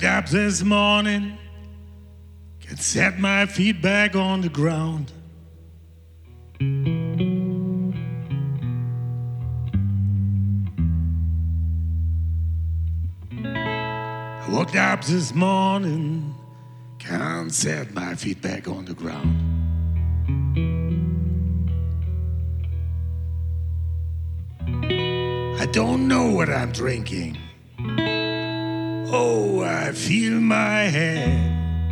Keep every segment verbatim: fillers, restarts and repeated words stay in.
Woke up this morning, can set my feet back on the ground. I woke up this morning, can't set my feet back on the ground. I don't know what I'm drinking. Oh, I feel my head.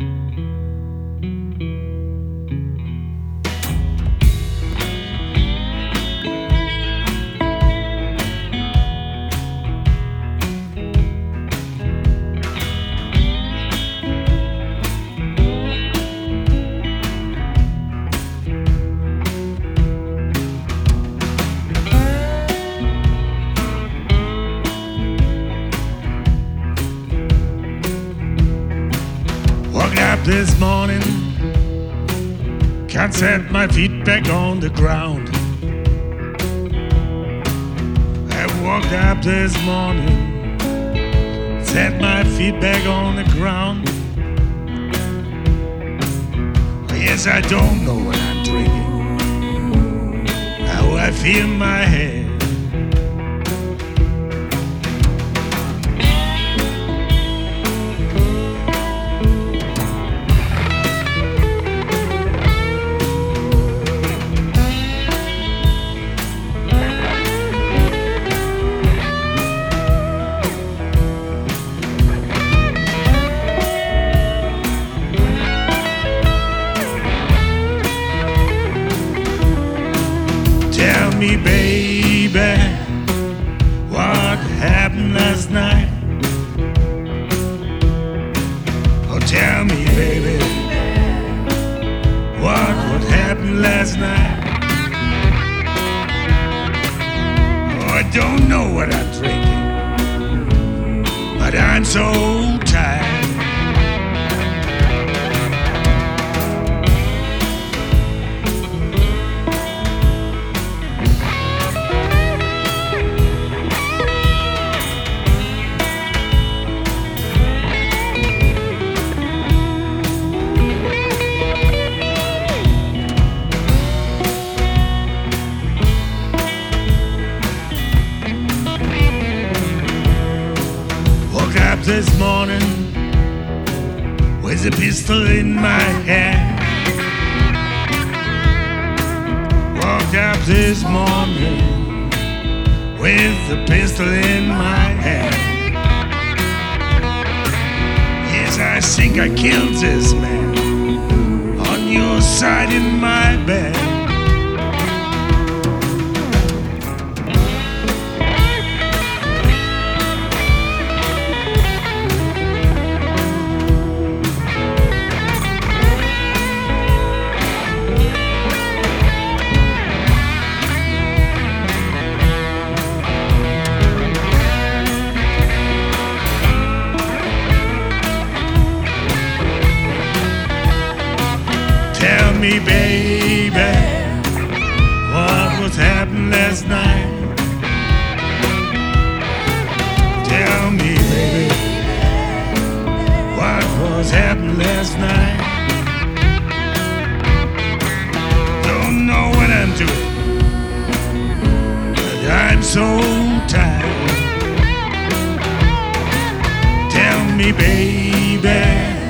Up this morning, can't set my feet back on the ground. I woke up this morning, set my feet back on the ground. Yes, I don't know what I'm drinking, how I feel my head. Tell me, baby, what happened last night? Oh, tell me, baby, what, what happened last night? Oh, I don't know what I'm drinking, but I'm so tired. Up this morning with a pistol in my hand. Woke up this morning with a pistol in my hand. Yes, I think I killed this man on your side in my bed. Tell me, baby, what was happening last night? Tell me, baby, what was happening last night? Don't know what I'm doing, but I'm so tired. Tell me, baby,